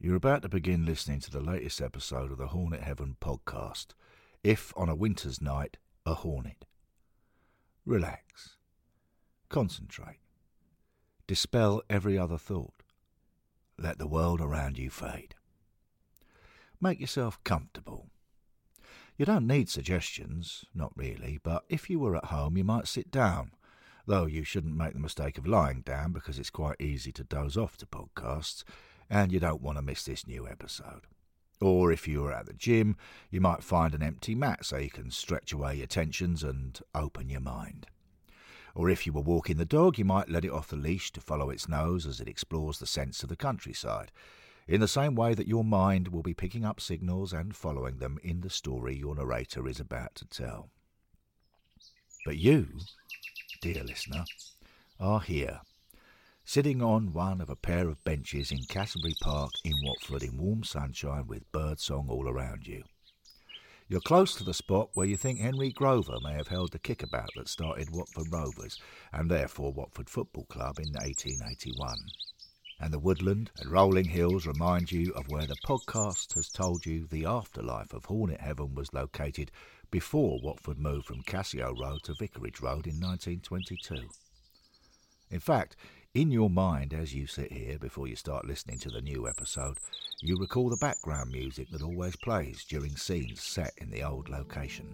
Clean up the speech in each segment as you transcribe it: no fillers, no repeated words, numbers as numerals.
You're about to begin listening to the latest episode of the Hornet Heaven podcast. If on a winter's night, a hornet. Relax. Concentrate. Dispel every other thought. Let the world around you fade. Make yourself comfortable. You don't need suggestions, not really, but if you were at home you might sit down, though you shouldn't make the mistake of lying down because it's quite easy to doze off to podcasts, and you don't want to miss this new episode. Or if you were at the gym, you might find an empty mat so you can stretch away your tensions and open your mind. Or if you were walking the dog, you might let it off the leash to follow its nose as it explores the scents of the countryside, in the same way that your mind will be picking up signals and following them in the story your narrator is about to tell. But you, dear listener, are here, sitting on one of a pair of benches in Cassenbury Park in Watford in warm sunshine with birdsong all around you. You're close to the spot where you think Henry Grover may have held the kickabout that started Watford Rovers and therefore Watford Football Club in 1881. And the woodland and rolling hills remind you of where the podcast has told you the afterlife of Hornet Heaven was located before Watford moved from Cassio Road to Vicarage Road in 1922. In fact, in your mind as you sit here before you start listening to the new episode, you recall the background music that always plays during scenes set in the old location.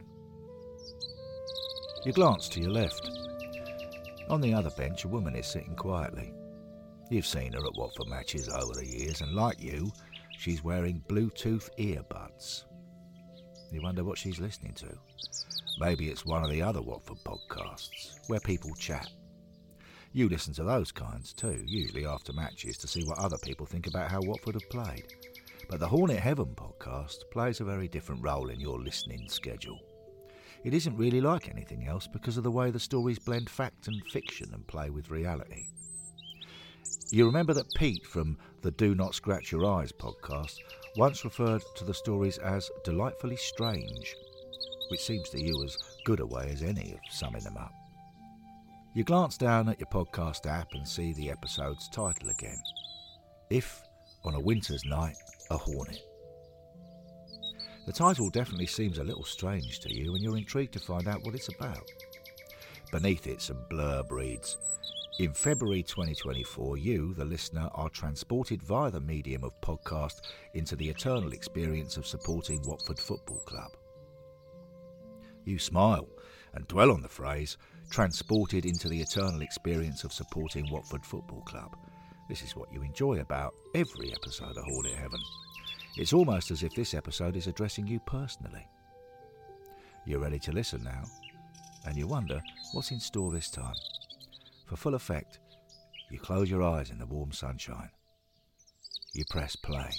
You glance to your left. On the other bench, a woman is sitting quietly. You've seen her at Watford matches over the years, and like you, she's wearing Bluetooth earbuds. You wonder what she's listening to. Maybe it's one of the other Watford podcasts, where people chat. You listen to those kinds too, usually after matches, to see what other people think about how Watford have played. But the Hornet Heaven podcast plays a very different role in your listening schedule. It isn't really like anything else because of the way the stories blend fact and fiction and play with reality. You remember that Pete from the Do Not Scratch Your Eyes podcast once referred to the stories as delightfully strange, which seems to you as good a way as any of summing them up. You glance down at your podcast app and see the episode's title again. If, on a winter's night, a hornet. The title definitely seems a little strange to you and you're intrigued to find out what it's about. Beneath it, some blurb reads, in February 2024, you, the listener, are transported via the medium of podcast into the eternal experience of supporting Watford Football Club. You smile and dwell on the phrase, transported into the eternal experience of supporting Watford Football Club. This is what you enjoy about every episode of Hornet Heaven. It's almost as if this episode is addressing you personally. You're ready to listen now, and you wonder what's in store this time. For full effect, you close your eyes in the warm sunshine. You press play.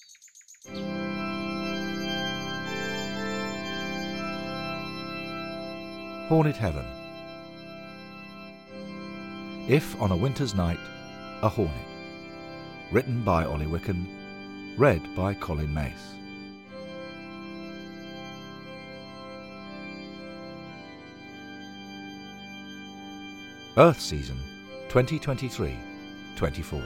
Hornet Heaven. If on a winter's night, a hornet. Written by Ollie Wicken. Read by Colin Mace. Earth Season 2023-24.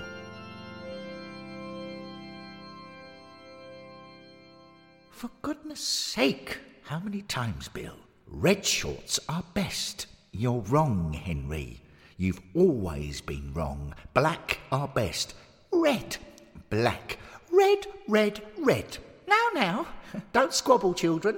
For goodness sake, how many times, Bill? Red shorts are best. You're wrong, Henry. You've always been wrong. Black are best. Red, black, red, red, red. Now, don't squabble, children.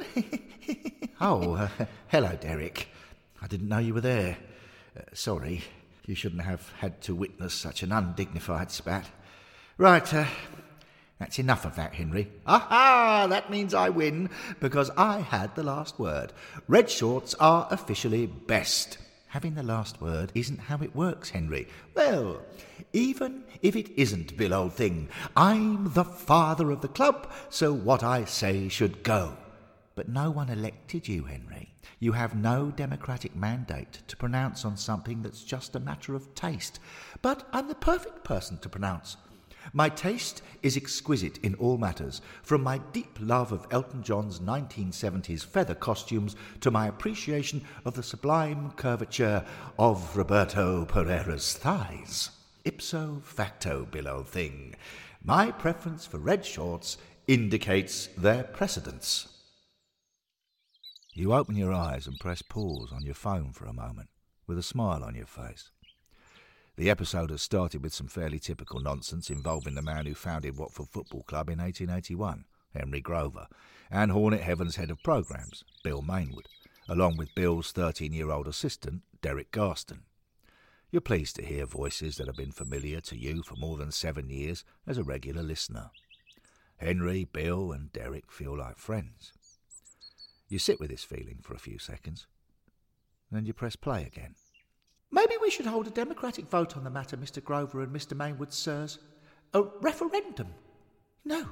Hello, Derek. I didn't know you were there. Sorry, you shouldn't have had to witness such an undignified spat. Right, that's enough of that, Henry. Aha! That means I win, because I had the last word. Red shorts are officially best. Having the last word isn't how it works, Henry. Well, even if it isn't, Bill, old thing, I'm the father of the club, so what I say should go. But no one elected you, Henry. You have no democratic mandate to pronounce on something that's just a matter of taste. But I'm the perfect person to pronounce. My taste is exquisite in all matters, from my deep love of Elton John's 1970s feather costumes to my appreciation of the sublime curvature of Roberto Pereira's thighs. Ipso facto, Bill, old thing. My preference for red shorts indicates their precedence. You open your eyes and press pause on your phone for a moment, with a smile on your face. The episode has started with some fairly typical nonsense involving the man who founded Watford Football Club in 1881, Henry Grover, and Hornet Heaven's head of programmes, Bill Mainwood, along with Bill's 13-year-old assistant, Derek Garston. You're pleased to hear voices that have been familiar to you for more than 7 years as a regular listener. Henry, Bill and Derek feel like friends. You sit with this feeling for a few seconds, then you press play again. Maybe we should hold a democratic vote on the matter, Mr. Grover and Mr. Mainwood, sirs. A referendum. No.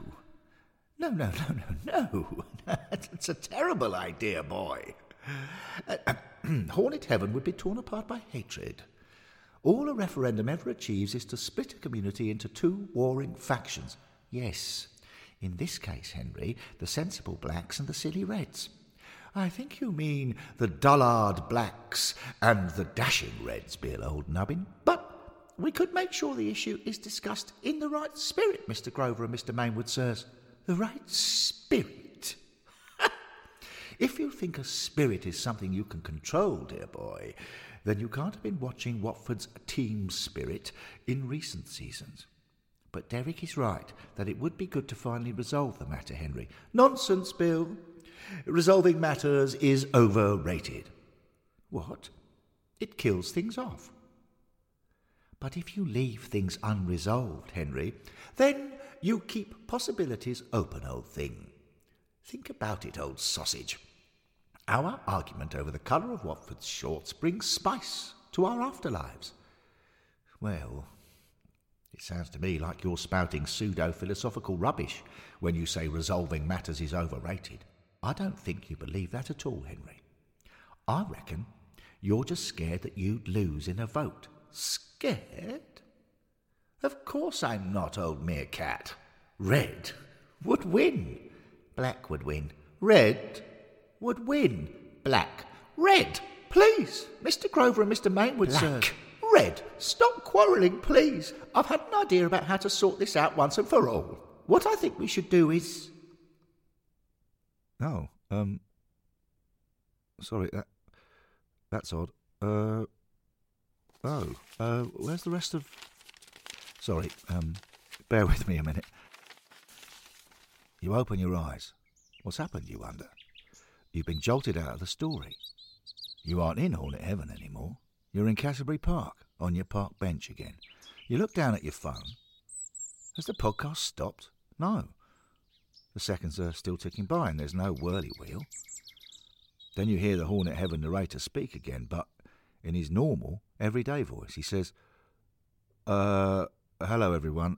That's a terrible idea, boy. Hornet Heaven would be torn apart by hatred. All a referendum ever achieves is to split a community into two warring factions. Yes, in this case, Henry, the sensible blacks and the silly reds. I think you mean the dullard blacks and the dashing reds, Bill, old nubbin. But we could make sure the issue is discussed in the right spirit, Mr. Grover and Mr. Mainwood, sirs. The right spirit? If you think a spirit is something you can control, dear boy, then you can't have been watching Watford's team spirit in recent seasons. But Derek is right that it would be good to finally resolve the matter, Henry. Nonsense, Bill. Resolving matters is overrated. What? It kills things off. But if you leave things unresolved, Henry, then you keep possibilities open, old thing. Think about it, old sausage. Our argument over the colour of Watford's shorts brings spice to our afterlives. Well, it sounds to me like you're spouting pseudo-philosophical rubbish when you say resolving matters is overrated. I don't think you believe that at all, Henry. I reckon you're just scared that you'd lose in a vote. Scared? Of course I'm not, old meerkat. Red would win. Black would win. Red would win. Black. Red. Please, Mr. Grover and Mr. Mainwood, sir. Red. Stop quarrelling, please. I've had an idea about how to sort this out once and for all. What I think we should do is... Oh, sorry, that's odd. Where's the rest of... Sorry, bear with me a minute. You open your eyes. What's happened, you wonder? You've been jolted out of the story. You aren't in Hornet Heaven anymore. You're in Canterbury Park, on your park bench again. You look down at your phone. Has the podcast stopped? No. The seconds are still ticking by and there's no whirly wheel. Then you hear the Hornet Heaven narrator speak again, but in his normal, everyday voice. He says, hello everyone.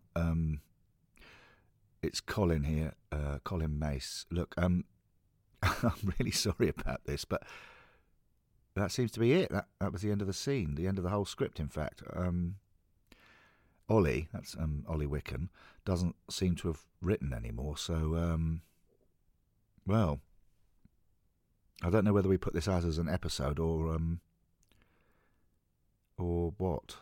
It's Colin here, Colin Mace. Look, I'm really sorry about this, but that seems to be it. That was the end of the scene, the end of the whole script, in fact. Ollie, that's Ollie Wickham, doesn't seem to have written anymore, so, well, I don't know whether we put this out as an episode or what.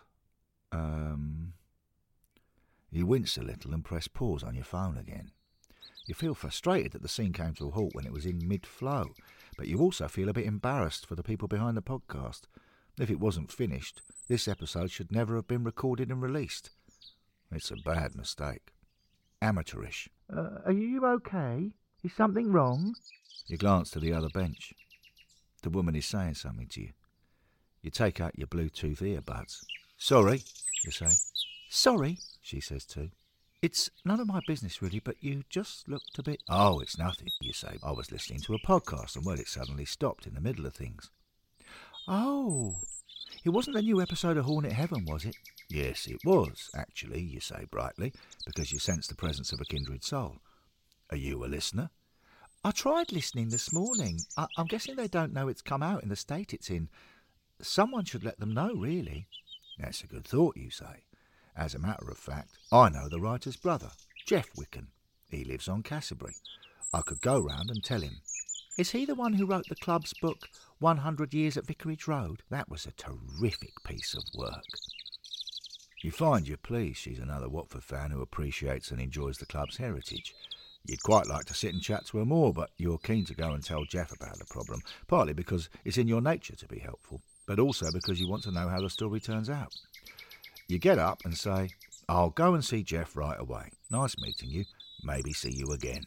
You wince a little and press pause on your phone again. You feel frustrated that the scene came to a halt when it was in mid-flow, but you also feel a bit embarrassed for the people behind the podcast. If it wasn't finished, this episode should never have been recorded and released. It's a bad mistake. Amateurish. Are you okay? Is something wrong? You glance to the other bench. The woman is saying something to you. You take out your Bluetooth earbuds. Sorry, you say. Sorry, she says too. It's none of my business really, but you just looked a bit... Oh, it's nothing, you say. I was listening to a podcast and, well, it suddenly stopped in the middle of things. Oh, it wasn't the new episode of Hornet Heaven, was it? Yes, it was, actually, you say brightly, because you sense the presence of a kindred soul. Are you a listener? I tried listening this morning. I'm guessing they don't know it's come out in the state it's in. Someone should let them know, really. That's a good thought, you say. As a matter of fact, I know the writer's brother, Jeff Wickham. He lives on Canterbury. I could go round and tell him. Is he the one who wrote the club's book, 100 Years at Vicarage Road? That was a terrific piece of work. You find you're pleased she's another Watford fan who appreciates and enjoys the club's heritage. You'd quite like to sit and chat to her more, but you're keen to go and tell Jeff about the problem, partly because it's in your nature to be helpful, but also because you want to know how the story turns out. You get up and say, "I'll go and see Jeff right away. Nice meeting you. Maybe see you again."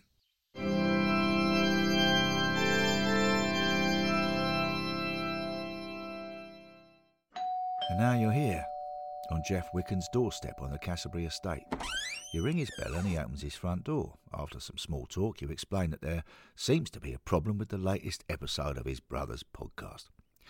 And now you're here, on Jeff Wicken's doorstep on the Castlebury estate. You ring his bell and he opens his front door. After some small talk, you explain that there seems to be a problem with the latest episode of his brother's podcast.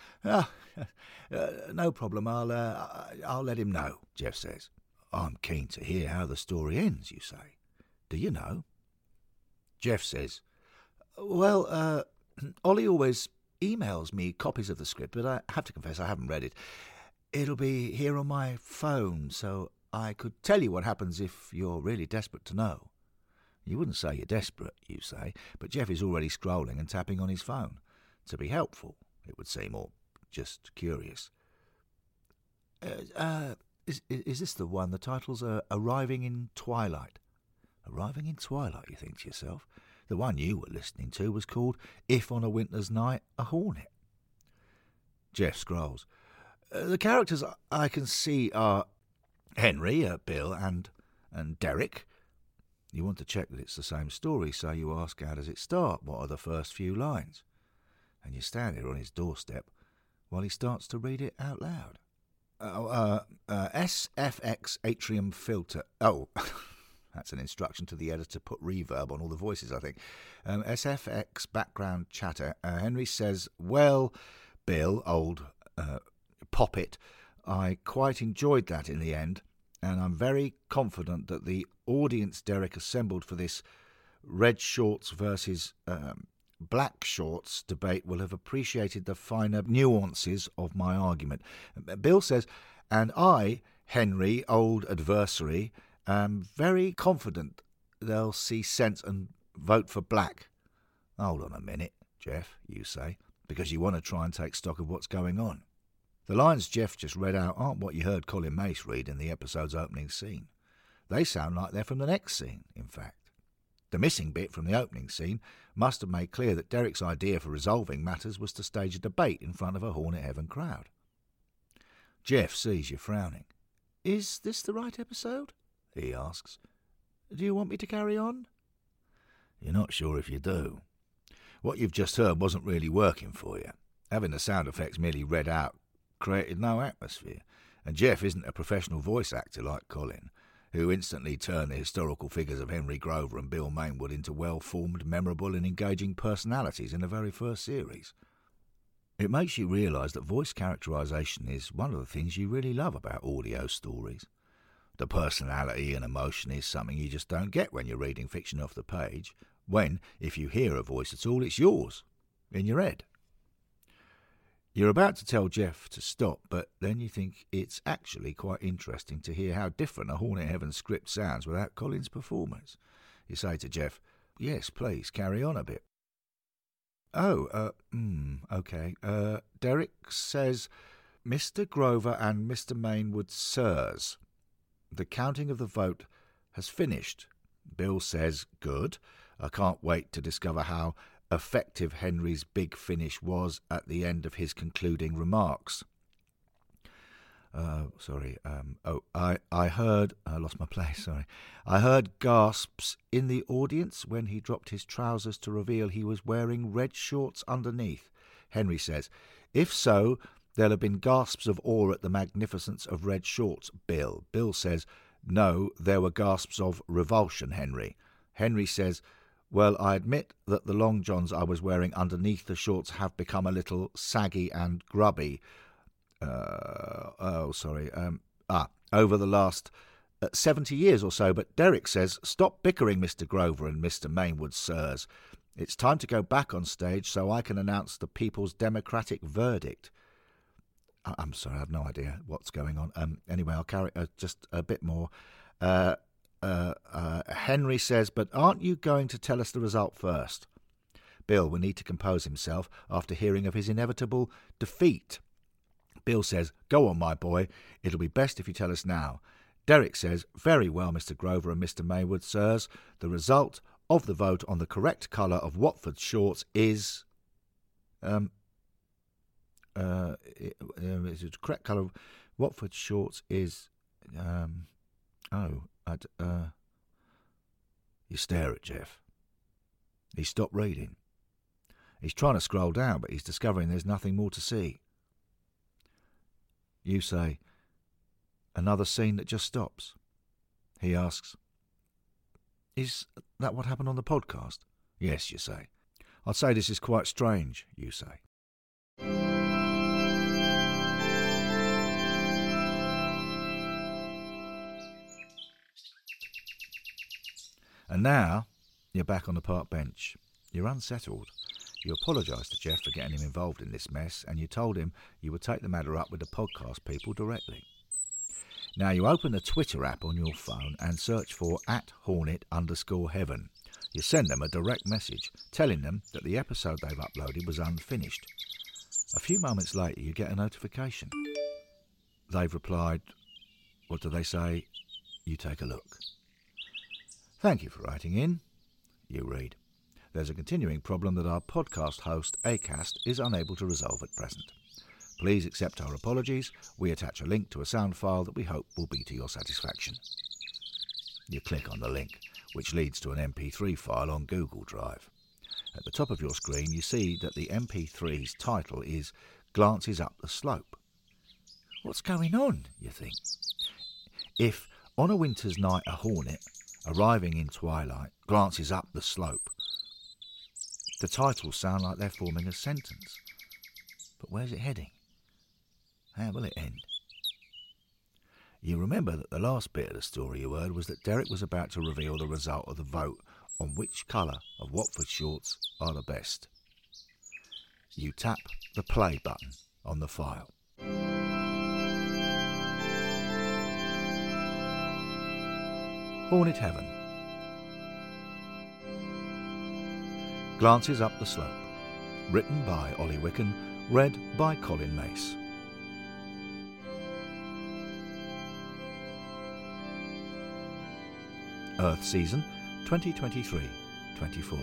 No problem, I'll let him know, Jeff says. "I'm keen to hear how the story ends," you say. "Do you know?" Jeff says, "Well, Ollie always emails me copies of the script, but I have to confess I haven't read it. It'll be here on my phone, so I could tell you what happens if you're really desperate to know." You wouldn't say you're desperate, you say, but Jeff is already scrolling and tapping on his phone. To be helpful, it would seem, or just curious. Is this the one? The title's Arriving in Twilight. Arriving in Twilight, you think to yourself. The one you were listening to was called If on a Winter's Night, a Hornet. Jeff scrolls. The characters I can see are Henry, Bill, and Derek. You want to check that it's the same story, so you ask, how does it start? What are the first few lines? And you stand there on his doorstep while he starts to read it out loud. SFX Atrium Filter. Oh, that's an instruction to the editor to put reverb on all the voices, I think. SFX Background Chatter. Henry says, "Well, Bill, old poppet, I quite enjoyed that in the end, and I'm very confident that the audience Derek assembled for this red shorts versus black shorts debate will have appreciated the finer nuances of my argument." Bill says, "And I, Henry, old adversary, am very confident they'll see sense and vote for black." "Hold on a minute, Jeff," you say, because you want to try and take stock of what's going on. The lines Jeff just read out aren't what you heard Colin Mace read in the episode's opening scene. They sound like they're from the next scene, in fact. The missing bit from the opening scene must have made clear that Derek's idea for resolving matters was to stage a debate in front of a Hornet Heaven crowd. Jeff sees you frowning. "Is this the right episode?" he asks. "Do you want me to carry on?" You're not sure if you do. What you've just heard wasn't really working for you. Having the sound effects merely read out created no atmosphere, and Jeff isn't a professional voice actor like Colin, who instantly turned the historical figures of Henry Grover and Bill Mainwood into well-formed, memorable and engaging personalities in the very first series. It makes you realise that voice characterisation is one of the things you really love about audio stories. The personality and emotion is something you just don't get when you're reading fiction off the page, when, if you hear a voice at all, it's yours, in your head. You're about to tell Jeff to stop, but then you think it's actually quite interesting to hear how different a Hornet Heaven script sounds without Colin's performance. You say to Jeff, "Yes, please, carry on a bit." Okay. Derek says, "Mr. Grover and Mr. Mainwood, sirs. The counting of the vote has finished." Bill says, "Good. I can't wait to discover how effective Henry's big finish was at the end of his concluding remarks." I lost my place, sorry. I heard gasps in the audience when he dropped his trousers to reveal he was wearing red shorts underneath. Henry says, "If so, there'll have been gasps of awe at the magnificence of red shorts, Bill." Bill says, "No, there were gasps of revulsion, Henry." Henry says, "Well, I admit that the long johns I was wearing underneath the shorts have become a little saggy and grubby. Over the last 70 years or so, but Derek says, stop bickering, Mr. Grover and Mr. Mainwood, sirs. It's time to go back on stage so I can announce the people's democratic verdict." I'm sorry, I have no idea what's going on. Anyway, I'll carry just a bit more. Henry says, "But aren't you going to tell us the result first?" Bill will need to compose himself after hearing of his inevitable defeat. Bill says, "Go on, my boy. It'll be best if you tell us now. Derek says, "Very well, Mr. Grover and Mr. Maywood, sirs. The result of the vote on the correct colour of Watford's shorts is... Is the correct colour of Watford's shorts is... You stare at Jeff. He stopped reading. He's trying to scroll down, but he's discovering there's nothing more to see. You say, "Another scene that just stops." He asks, "Is that what happened on the podcast?" "Yes," you say. "I'd say this is quite strange," you say. And now, you're back on the park bench. You're unsettled. You apologise to Jeff for getting him involved in this mess, and you told him you would take the matter up with the podcast people directly. Now you open the Twitter app on your phone and search for @Hornet_Heaven. You send them a direct message telling them that the episode they've uploaded was unfinished. A few moments later you get a notification. They've replied, what do they say? You take a look. "Thank you for writing in." You read, "There's a continuing problem that our podcast host, Acast, is unable to resolve at present. Please accept our apologies. We attach a link to a sound file that we hope will be to your satisfaction." You click on the link, which leads to an MP3 file on Google Drive. At the top of your screen, you see that the MP3's title is "Glances Up the Slope." What's going on, you think? If, on a winter's night, a hornet, arriving in twilight, glances up the slope, the titles sound like they're forming a sentence. But where's it heading? How will it end? You remember that the last bit of the story you heard was that Derek was about to reveal the result of the vote on which colour of Watford shorts are the best. You tap the play button on the file. Hornet Heaven. Glances Up the Slope. Written by Ollie Wicken. Read by Colin Mace. Earth Season 2023-24.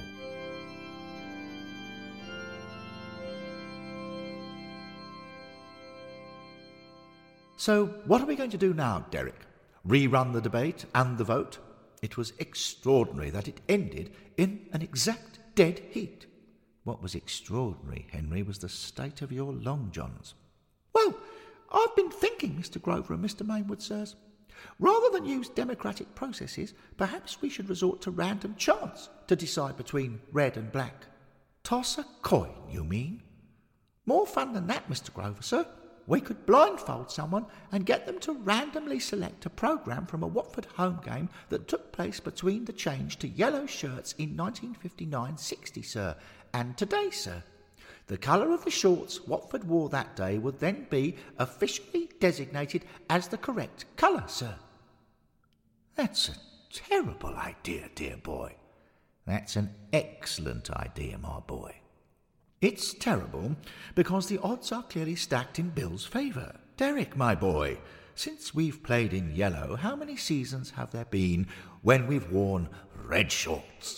So, what are we going to do now, Derek? Rerun the debate and the vote? It was extraordinary that it ended in an exact dead heat. What was extraordinary, Henry, was the state of your long johns. Well, I've been thinking, Mr. Grover and Mr. Maywood, sirs. Rather than use democratic processes, perhaps we should resort to random chance to decide between red and black. Toss a coin, you mean? More fun than that, Mr. Grover, sir. We could blindfold someone and get them to randomly select a programme from a Watford home game that took place between the change to yellow shirts in 1959-60, sir, and today, sir. The colour of the shorts Watford wore that day would then be officially designated as the correct colour, sir. That's a terrible idea, dear boy. That's an excellent idea, my boy. It's terrible because the odds are clearly stacked in Bill's favour. Derek, my boy, since we've played in yellow, how many seasons have there been when we've worn red shorts?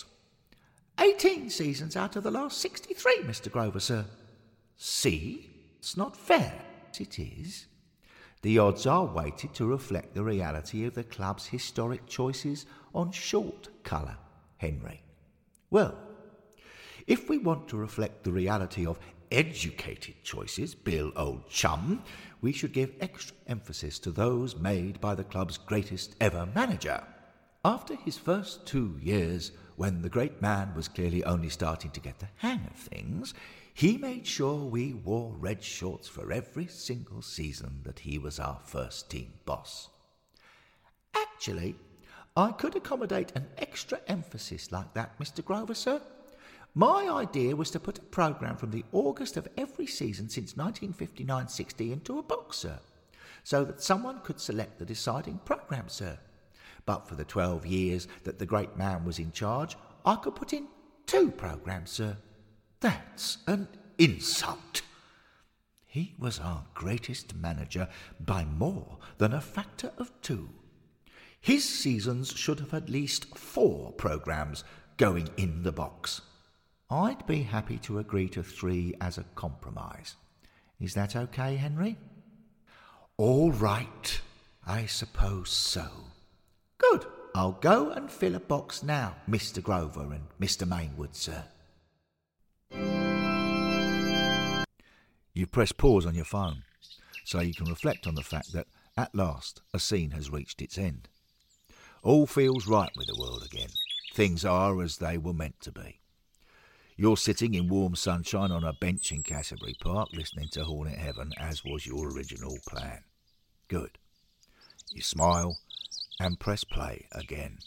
18 seasons out of the last 63, Mr. Grover, sir. See? It's not fair. It is. The odds are weighted to reflect the reality of the club's historic choices on short colour, Henry. Well, if we want to reflect the reality of educated choices, Bill, old chum, we should give extra emphasis to those made by the club's greatest ever manager. After his first 2 years, when the great man was clearly only starting to get the hang of things, he made sure we wore red shorts for every single season that he was our first team boss. Actually, I could accommodate an extra emphasis like that, Mr. Grover, sir. My idea was to put a programme from the August of every season since 1959-60 into a box, sir, so that someone could select the deciding programme, sir. But for the 12 years that the great man was in charge, I could put in 2 programmes, sir. That's an insult. He was our greatest manager by more than a factor of 2. His seasons should have at least 4 programmes going in the box. I'd be happy to agree to 3 as a compromise. Is that okay, Henry? All right, I suppose so. Good. I'll go and fill a box now, Mr. Grover and Mr. Mainwood, sir. You press pause on your phone, so you can reflect on the fact that, at last, a scene has reached its end. All feels right with the world again. Things are as they were meant to be. You're sitting in warm sunshine on a bench in Canterbury Park listening to Hornet Heaven as was your original plan. Good. You smile and press play again.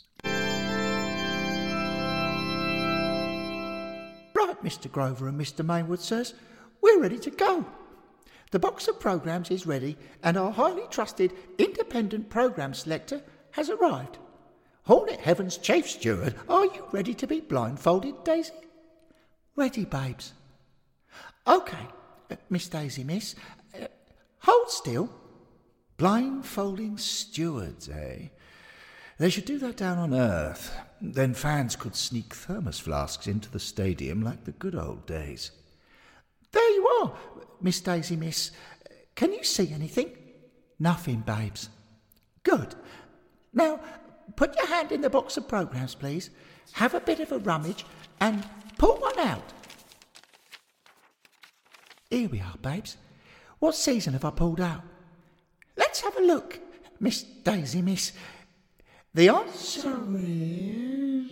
Right, Mr. Grover and Mr. Mainwood, sirs, we're ready to go. The box of programmes is ready and our highly trusted independent programme selector has arrived. Hornet Heaven's chief steward, are you ready to be blindfolded, Daisy? Ready, babes. OK, Miss Daisy, miss. Hold still. Blindfolding stewards, eh? They should do that down on Earth. Then fans could sneak thermos flasks into the stadium like the good old days. There you are, Miss Daisy, miss. Can you see anything? Nothing, babes. Good. Now, put your hand in the box of programmes, please. Have a bit of a rummage and pull one out. Here we are, babes. What season have I pulled out? Let's have a look, Miss Daisy, miss. The answer is...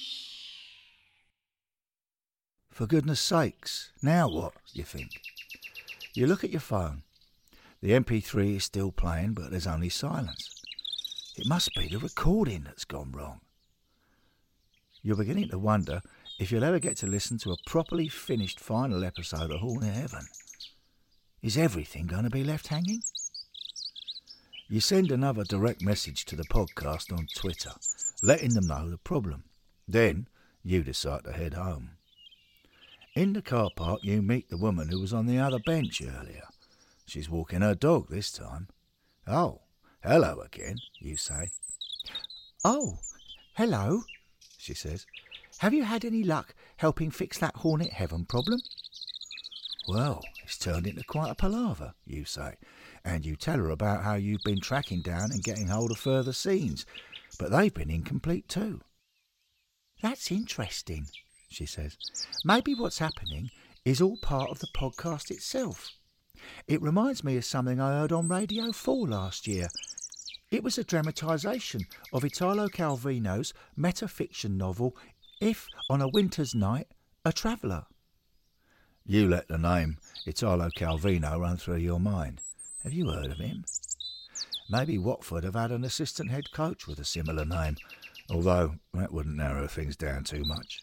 For goodness sakes, now what, you think? You look at your phone. The MP3 is still playing, but there's only silence. It must be the recording that's gone wrong. You're beginning to wonder if you'll ever get to listen to a properly finished final episode of Hornet Heaven. Is everything going to be left hanging? You send another direct message to the podcast on Twitter, letting them know the problem. Then you decide to head home. In the car park you meet the woman who was on the other bench earlier. She's walking her dog this time. Oh, hello again, you say. Oh, hello, she says. Have you had any luck helping fix that Hornet Heaven problem? Well, it's turned into quite a palaver, you say, and you tell her about how you've been tracking down and getting hold of further scenes, but they've been incomplete too. That's interesting, she says. Maybe what's happening is all part of the podcast itself. It reminds me of something I heard on Radio 4 last year. It was a dramatisation of Italo Calvino's metafiction novel, If on a Winter's Night, a Traveller. You let the name Italo Calvino run through your mind. Have you heard of him? Maybe Watford have had an assistant head coach with a similar name, although that wouldn't narrow things down too much.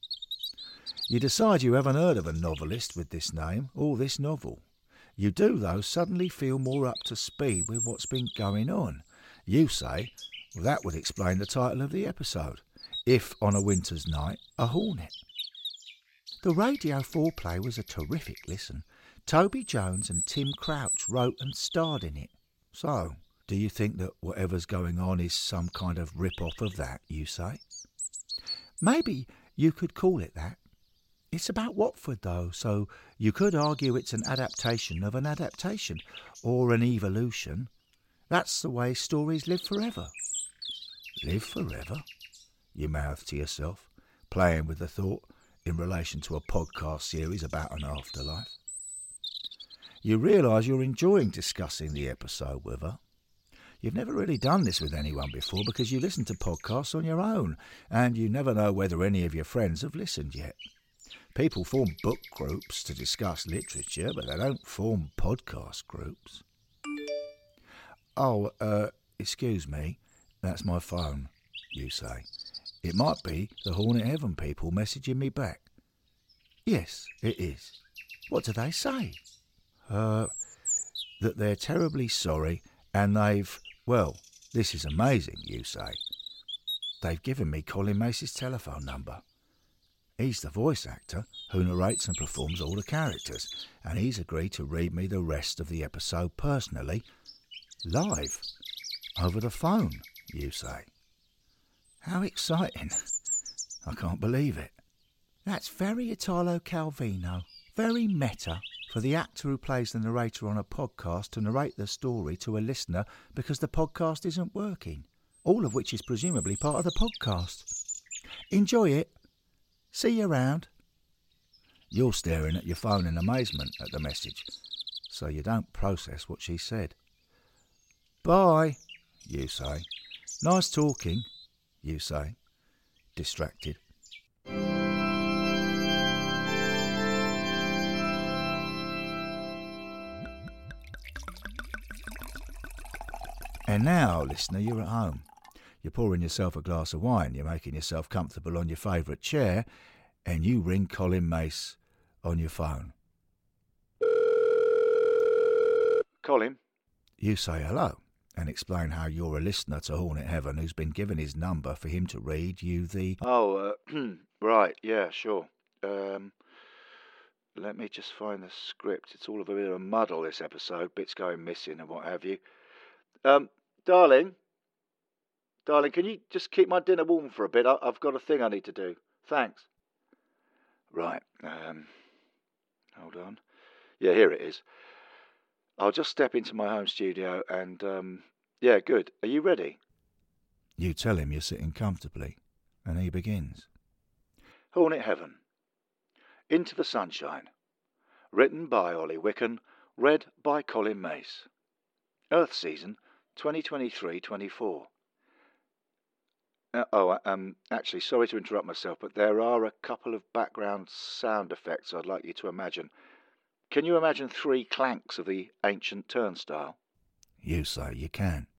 You decide you haven't heard of a novelist with this name or this novel. You do, though, suddenly feel more up to speed with what's been going on. You say, well, that would explain the title of the episode, If on a Winter's Night, a Hornet. The Radio 4 play was a terrific listen. Toby Jones and Tim Crouch wrote and starred in it. So, do you think that whatever's going on is some kind of rip-off of that, you say? Maybe you could call it that. It's about Watford, though, so you could argue it's an adaptation of an adaptation, or an evolution. That's the way stories live forever. Live forever? You mouth to yourself, playing with the thought in relation to a podcast series about an afterlife. You realise you're enjoying discussing the episode with her. You've never really done this with anyone before because you listen to podcasts on your own, and you never know whether any of your friends have listened yet. People form book groups to discuss literature, but they don't form podcast groups. Oh, excuse me, that's my phone, you say. It might be the Hornet Heaven people messaging me back. Yes, it is. What do they say? That they're terribly sorry and they've... Well, this is amazing, you say. They've given me Colin Mace's telephone number. He's the voice actor who narrates and performs all the characters, and he's agreed to read me the rest of the episode personally, live, over the phone, you say. How exciting. I can't believe it. That's very Italo Calvino, very meta for the actor who plays the narrator on a podcast to narrate the story to a listener because the podcast isn't working, all of which is presumably part of the podcast. Enjoy it. See you around. You're staring at your phone in amazement at the message, so you don't process what she said. Bye, you say. Nice talking, you say, distracted. And now, listener, you're at home. You're pouring yourself a glass of wine, you're making yourself comfortable on your favourite chair, and you ring Colin Mace on your phone. Colin? You say hello and explain how you're a listener to Hornet Heaven who's been given his number for him to read you the... Right, yeah, sure. Let me just find the script. It's all a bit of a muddle, this episode. Bits going missing and what have you. Darling, can you just keep my dinner warm for a bit? I've got a thing I need to do. Thanks. Right, hold on. Yeah, here it is. I'll just step into my home studio and, yeah, good. Are you ready? You tell him you're sitting comfortably, and he begins. Hornet Heaven. Into the Sunshine. Written by Ollie Wicken, read by Colin Mace. Earth Season 2023-24. Actually, sorry to interrupt myself, but there are a couple of background sound effects I'd like you to imagine. Can you imagine 3 clanks of the ancient turnstile? You say you can.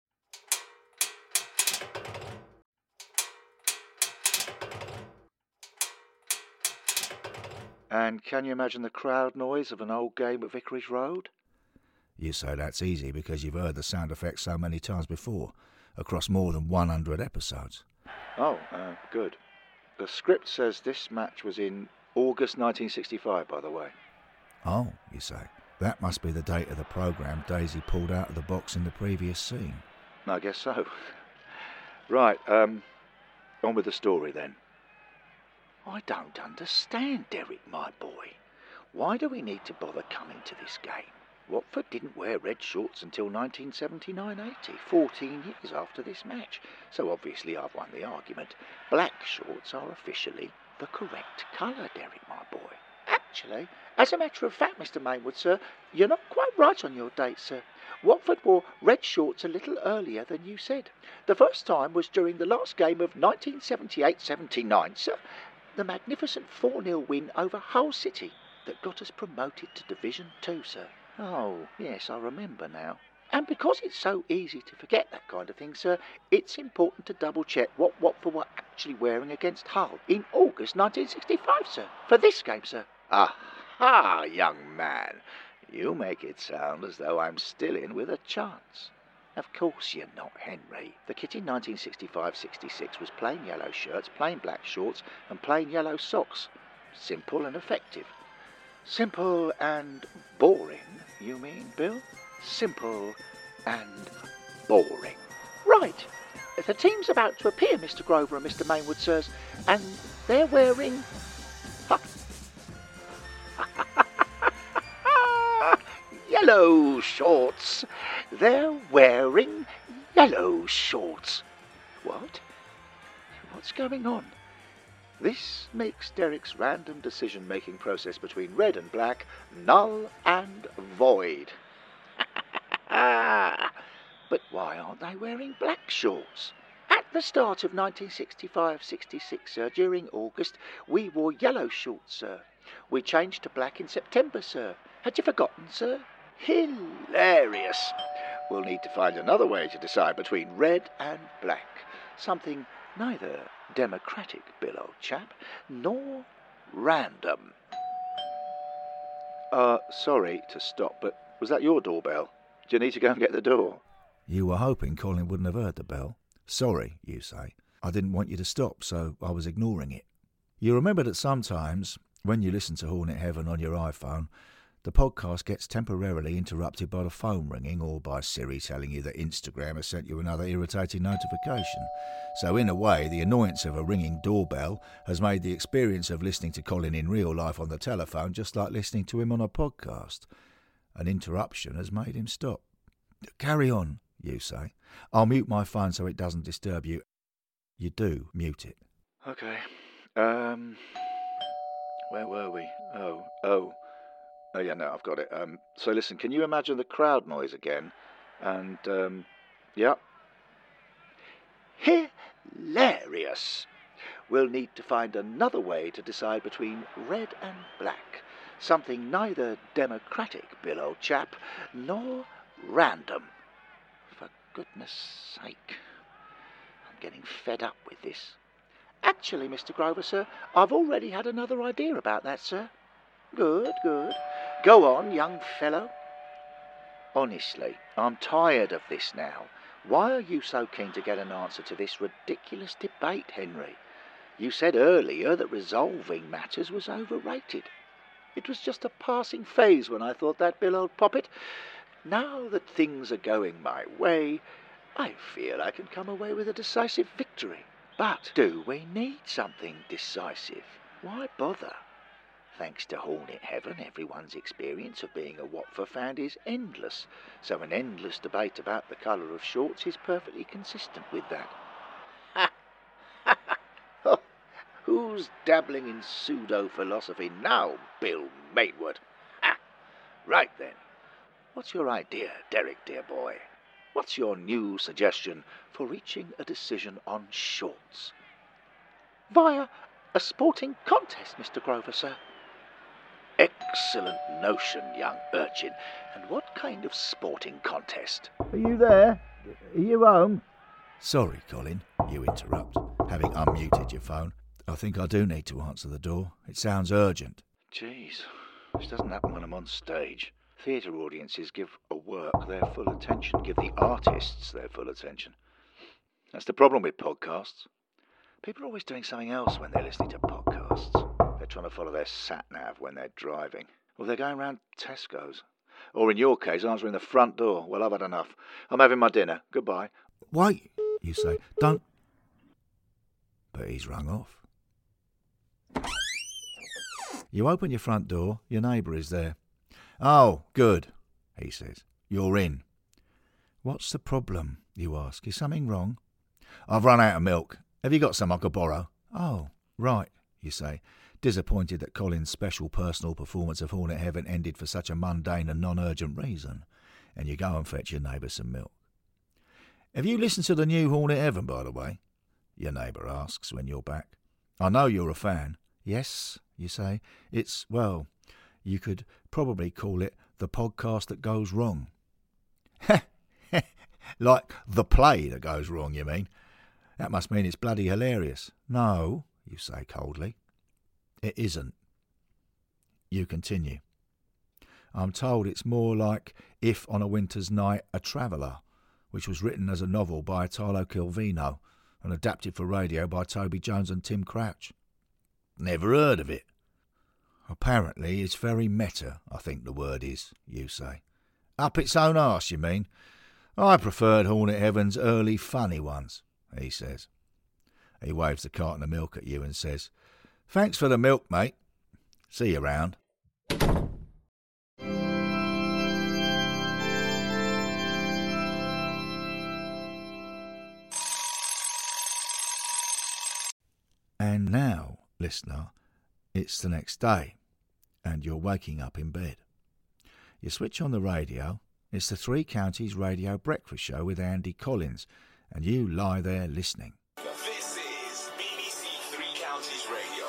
And can you imagine the crowd noise of an old game at Vicarage Road? You say that's easy because you've heard the sound effects so many times before, across more than 100 episodes. Good. The script says this match was in August 1965, by the way. Oh, you say. That must be the date of the programme Daisy pulled out of the box in the previous scene. I guess so. Right, on with the story then. I don't understand, Derek, my boy. Why do we need to bother coming to this game? Watford didn't wear red shorts until 1979-80, 14 years after this match. So obviously I've won the argument. Black shorts are officially the correct colour, Derek, my boy. Actually, as a matter of fact, Mr. Mainwood, sir, you're not quite right on your date, sir. Watford wore red shorts a little earlier than you said. The first time was during the last game of 1978-79, sir. The magnificent 4-0 win over Hull City that got us promoted to Division 2, sir. Oh, yes, I remember now. And because it's so easy to forget that kind of thing, sir, it's important to double-check what Watford were actually wearing against Hull in August 1965, sir, for this game, sir. Aha, young man. You make it sound as though I'm still in with a chance. Of course you're not, Henry. The kit in 1965-66 was plain yellow shirts, plain black shorts, and plain yellow socks. Simple and effective. Simple and boring, you mean, Bill? Simple and boring. Right. The team's about to appear, Mr. Grover and Mr. Mainwood, sirs, and they're wearing... yellow shorts. They're wearing yellow shorts. What? What's going on? This makes Derek's random decision-making process between red and black null and void. But why aren't they wearing black shorts? At the start of 1965-66, sir, during August, we wore yellow shorts, sir. We changed to black in September, sir. Had you forgotten, sir? Hilarious. We'll need to find another way to decide between red and black. Something neither democratic, Bill, old chap, nor random. Sorry to stop, but was that your doorbell? Do you need to go and get the door? You were hoping Colin wouldn't have heard the bell. Sorry, you say. I didn't want you to stop, so I was ignoring it. You remember that sometimes, when you listen to Hornet Heaven on your iPhone, the podcast gets temporarily interrupted by the phone ringing or by Siri telling you that Instagram has sent you another irritating notification. So in a way, the annoyance of a ringing doorbell has made the experience of listening to Colin in real life on the telephone just like listening to him on a podcast. An interruption has made him stop. Carry on, you say. I'll mute my phone so it doesn't disturb you. You do mute it. Okay. Where were we? Oh, yeah, no, I've got it. So listen, can you imagine the crowd noise again? And, yeah. Hilarious. We'll need to find another way to decide between red and black. Something neither democratic, Bill, old chap, nor random. For goodness sake. I'm getting fed up with this. Actually, Mr. Grover, sir, I've already had another idea about that, sir. Good. Go on, young fellow. Honestly, I'm tired of this now. Why are you so keen to get an answer to this ridiculous debate, Henry? You said earlier that resolving matters was overrated. It was just a passing phase when I thought that, Bill, old poppet. Now that things are going my way, I feel I can come away with a decisive victory. But do we need something decisive? Why bother? Thanks to Hornet Heaven, everyone's experience of being a Watford fan is endless, so an endless debate about the colour of shorts is perfectly consistent with that. Oh, who's dabbling in pseudo-philosophy now, Bill Mainwood? Right then. What's your idea, Derek, dear boy? What's your new suggestion for reaching a decision on shorts? Via a sporting contest, Mr. Grover, sir. Excellent notion, young urchin. And what kind of sporting contest? Are you there? Are you home? Sorry, Colin, you interrupt, having unmuted your phone. I think I do need to answer the door. It sounds urgent. Jeez, this doesn't happen when I'm on stage. Theatre audiences give a work their full attention, give the artists their full attention. That's the problem with podcasts. People are always doing something else when they're listening to podcasts. They're trying to follow their sat-nav when they're driving. Or they're going round Tesco's. Or in your case, answering the front door. Well, I've had enough. I'm having my dinner. Goodbye. Wait, you say. Don't... But he's rung off. You open your front door. Your neighbour is there. Oh, good, he says. You're in. What's the problem, you ask? Is something wrong? I've run out of milk. Have you got some I could borrow? Oh, right, you say, disappointed that Colin's special personal performance of Hornet Heaven ended for such a mundane and non-urgent reason, and you go and fetch your neighbour some milk. Have you listened to the new Hornet Heaven, by the way? Your neighbour asks when you're back. I know you're a fan. Yes, you say. It's, well... You could probably call it the podcast that goes wrong. Like the play that goes wrong, you mean? That must mean it's bloody hilarious. No, you say coldly. It isn't. You continue. I'm told it's more like If on a Winter's Night a Traveller, which was written as a novel by Italo Calvino and adapted for radio by Toby Jones and Tim Crouch. Never heard of it. Apparently it's very meta, I think the word is, you say. Up its own arse, you mean? I preferred Hornet Heaven's early funny ones, he says. He waves the carton of milk at you and says, Thanks for the milk, mate. See you round. And now, listener, it's the next day, and you're waking up in bed. You switch on the radio. It's the Three Counties Radio Breakfast Show with Andy Collins, and you lie there listening. This is BBC Three Counties Radio.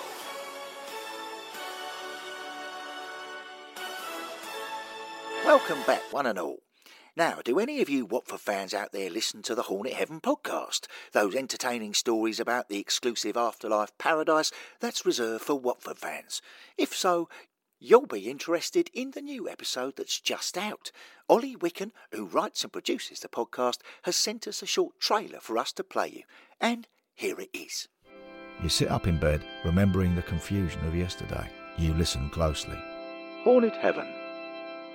Welcome back, one and all. Now, do any of you Watford fans out there listen to the Hornet Heaven podcast? Those entertaining stories about the exclusive afterlife paradise that's reserved for Watford fans. If so, you'll be interested in the new episode that's just out. Ollie Wicken, who writes and produces the podcast, has sent us a short trailer for us to play you. And here it is. You sit up in bed, remembering the confusion of yesterday. You listen closely. Hornet Heaven,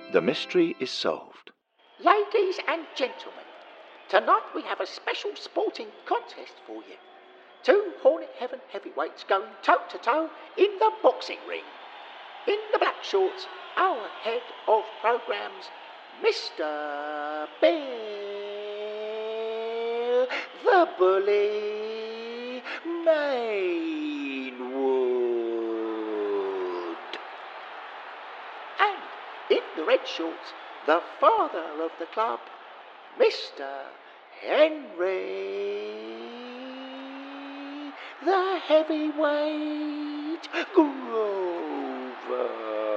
The mystery is solved. Ladies and gentlemen, tonight we have a special sporting contest for you. 2 Hornet Heaven heavyweights going toe-to-toe in the boxing ring. In the black shorts, our head of programmes, Mr. Bill the Bully Mainwood. And in the red shorts, the father of the club, Mr. Henry the Heavyweight Grover.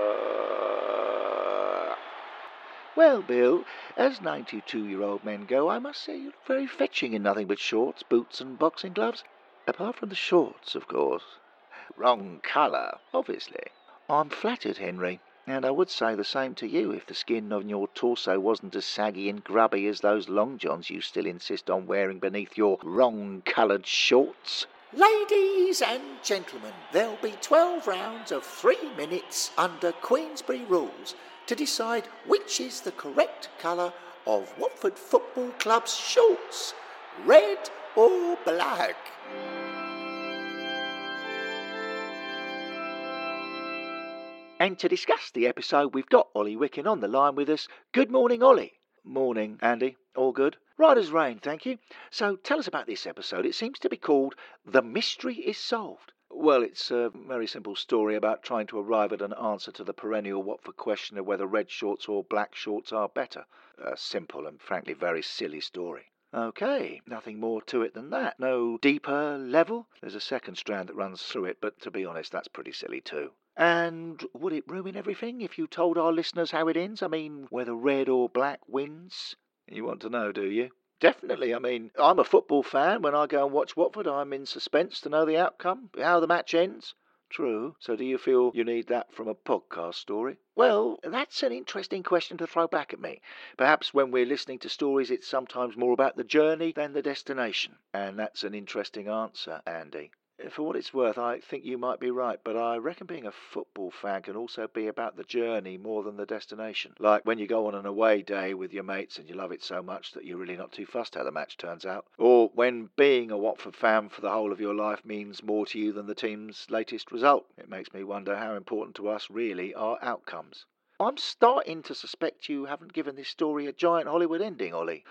Well, Bill, as 92-year-old men go, I must say you look very fetching in nothing but shorts, boots and boxing gloves. Apart from the shorts, of course. Wrong colour, obviously. I'm flattered, Henry, and I would say the same to you if the skin on your torso wasn't as saggy and grubby as those long johns you still insist on wearing beneath your wrong-coloured shorts. Ladies and gentlemen, there'll be 12 rounds of 3 minutes under Queensberry rules to decide which is the correct colour of Watford Football Club's shorts, red or black. And to discuss the episode, we've got Ollie Wicken on the line with us. Good morning, Ollie. Morning, Andy. All good? Right as rain, thank you. So tell us about this episode. It seems to be called The Mystery is Solved. Well, it's a very simple story about trying to arrive at an answer to the perennial Watford question of whether red shorts or black shorts are better. A simple and frankly very silly story. OK, nothing more to it than that. No deeper level. There's a second strand that runs through it, but to be honest, that's pretty silly too. And would it ruin everything if you told our listeners how it ends? I mean, whether red or black wins? You want to know, do you? Definitely. I mean, I'm a football fan. When I go and watch Watford, I'm in suspense to know the outcome, how the match ends. True. So do you feel you need that from a podcast story? Well, that's an interesting question to throw back at me. Perhaps when we're listening to stories, it's sometimes more about the journey than the destination. And that's an interesting answer, Andy. For what it's worth, I think you might be right, but I reckon being a football fan can also be about the journey more than the destination. Like when you go on an away day with your mates and you love it so much that you're really not too fussed how the match turns out. Or when being a Watford fan for the whole of your life means more to you than the team's latest result. It makes me wonder how important to us really are outcomes. I'm starting to suspect you haven't given this story a giant Hollywood ending, Ollie.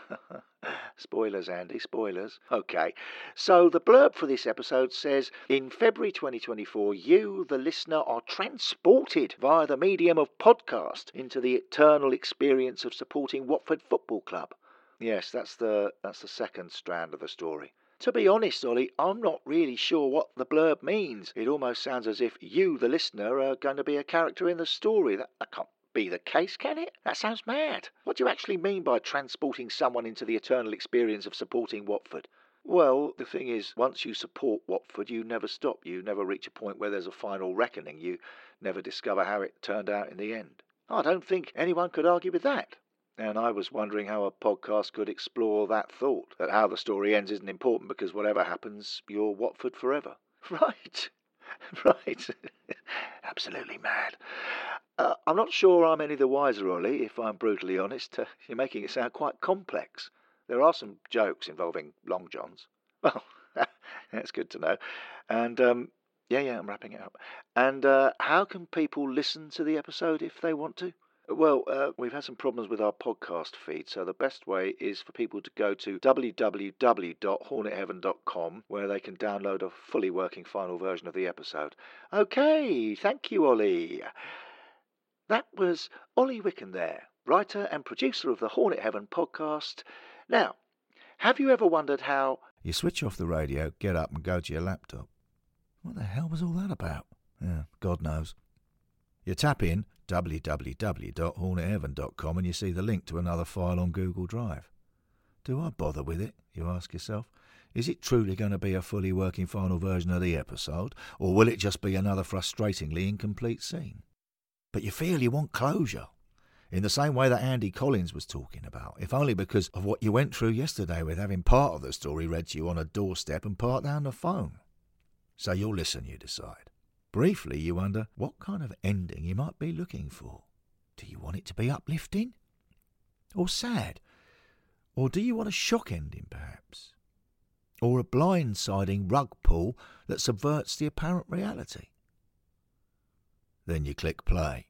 Spoilers, Andy, spoilers. OK, so the blurb for this episode says, in February 2024, you, the listener, are transported via the medium of podcast into the eternal experience of supporting Watford Football Club. Yes, that's the second strand of the story. To be honest, Ollie, I'm not really sure what the blurb means. It almost sounds as if you, the listener, are going to be a character in the story. That can't be the case, can it? That sounds mad. What do you actually mean by transporting someone into the eternal experience of supporting Watford? Well, the thing is, once you support Watford, you never stop. You never reach a point where there's a final reckoning. You never discover how it turned out in the end. I don't think anyone could argue with that. And I was wondering how a podcast could explore that thought, that how the story ends isn't important because whatever happens, you're Watford forever. Right. Right. Absolutely mad. I'm not sure I'm any the wiser, Ollie, if I'm brutally honest. You're making it sound quite complex. There are some jokes involving long johns. Well, that's good to know. And, yeah, I'm wrapping it up. And how can people listen to the episode if they want to? Well, we've had some problems with our podcast feed, so the best way is for people to go to www.hornetheaven.com, where they can download a fully working final version of the episode. OK, thank you, Ollie. That was Ollie Wicken there, writer and producer of the Hornet Heaven podcast. Now, have you ever wondered how... You switch off the radio, get up and go to your laptop. What the hell was all that about? Yeah, God knows. You tap in www.hornetheaven.com and you see the link to another file on Google Drive. Do I bother with it, you ask yourself? Is it truly going to be a fully working final version of the episode, or will it just be another frustratingly incomplete scene? But you feel you want closure, in the same way that Andy Collins was talking about, if only because of what you went through yesterday with having part of the story read to you on a doorstep and part down the phone. So you'll listen, you decide. Briefly, you wonder what kind of ending you might be looking for. Do you want it to be uplifting? Or sad? Or do you want a shock ending, perhaps? Or a blindsiding rug pull that subverts the apparent reality? Then you click play.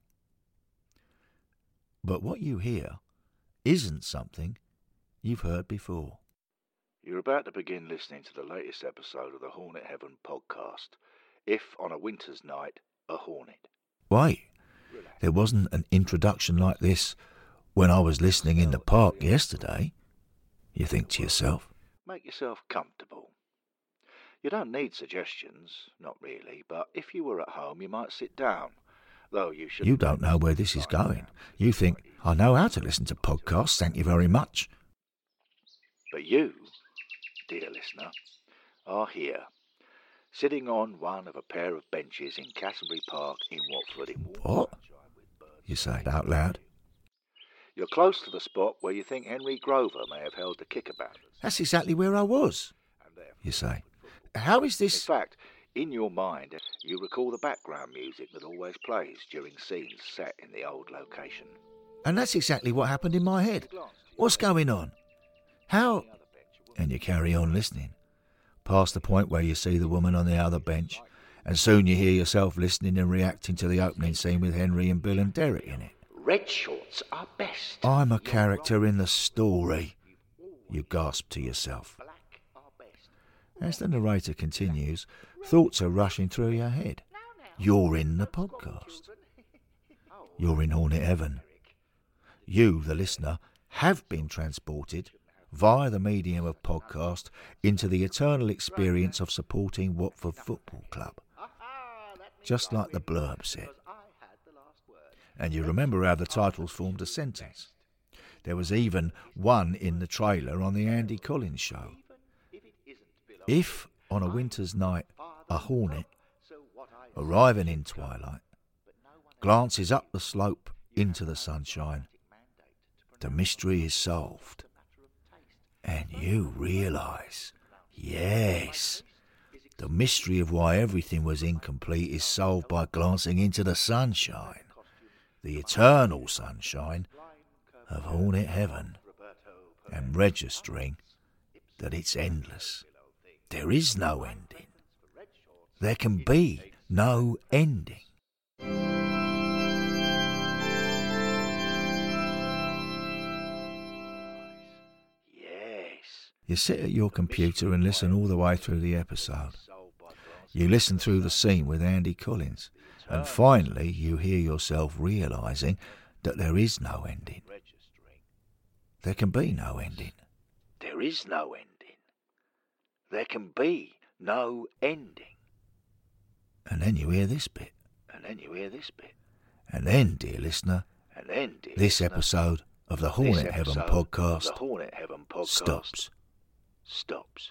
But what you hear isn't something you've heard before. You're about to begin listening to the latest episode of the Hornet Heaven podcast. If on a winter's night, a hornet. Wait, there wasn't an introduction like this when I was listening in the park yesterday. You think to yourself. Make yourself comfortable. You don't need suggestions, not really, but if you were at home you might sit down. Though you should. You don't know where this is going. You think, I know how to listen to podcasts, thank you very much. But you, dear listener, are here, sitting on one of a pair of benches in Casselbury Park in Watford. What? You say it out loud. You're close to the spot where you think Henry Grover may have held the kickabout. That's exactly where I was, you say. How is In this... fact, in your mind, you recall the background music that always plays during scenes set in the old location. And that's exactly what happened in my head. What's going on? How... And you carry on listening, past the point where you see the woman on the other bench, and soon you hear yourself listening and reacting to the opening scene with Henry and Bill and Derek in it. Red shorts are best. I'm a character in the story, you gasp to yourself. As the narrator continues, thoughts are rushing through your head. You're in the podcast. You're in Hornet Heaven. You, the listener, have been transported via the medium of podcast into the eternal experience of supporting Watford Football Club. Just like the blurb said. And you remember how the titles formed a sentence. There was even one in the trailer on the Andy Collins show. If, on a winter's night, a hornet, arriving in twilight, glances up the slope into the sunshine, the mystery is solved. And you realise, yes, the mystery of why everything was incomplete is solved by glancing into the sunshine. The eternal sunshine of Hornet Heaven, and registering that it's endless. There is no ending. There can be no ending. Yes. You sit at your computer and listen all the way through the episode. You listen through the scene with Andy Collins. And finally, you hear yourself realising that there is no ending. There can be no ending. There is no ending. There can be no ending. And then you hear this bit. And then you hear this bit. And then, dear listener, And then, dear this listener, episode of the Hornet Heaven podcast the Hornet Heaven podcast stops.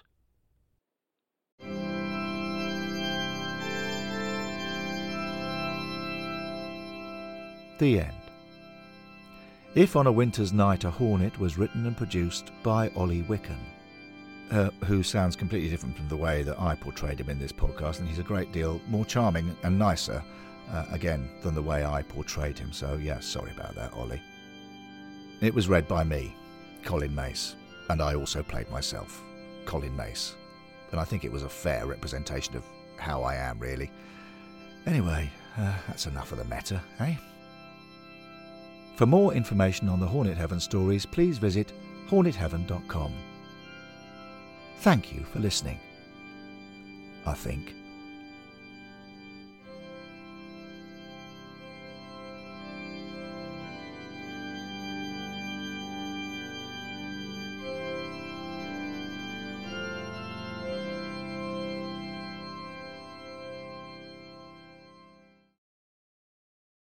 The end. If on a winter's night a hornet was written and produced by Ollie Wicken, who sounds completely different from the way that I portrayed him in this podcast, and he's a great deal more charming and nicer, again, than the way I portrayed him. So, yeah, sorry about that, Ollie. It was read by me, Colin Mace, and I also played myself, Colin Mace. And I think it was a fair representation of how I am, really. Anyway, that's enough of the meta, eh? For more information on the Hornet Heaven stories, please visit hornetheaven.com. Thank you for listening. I think.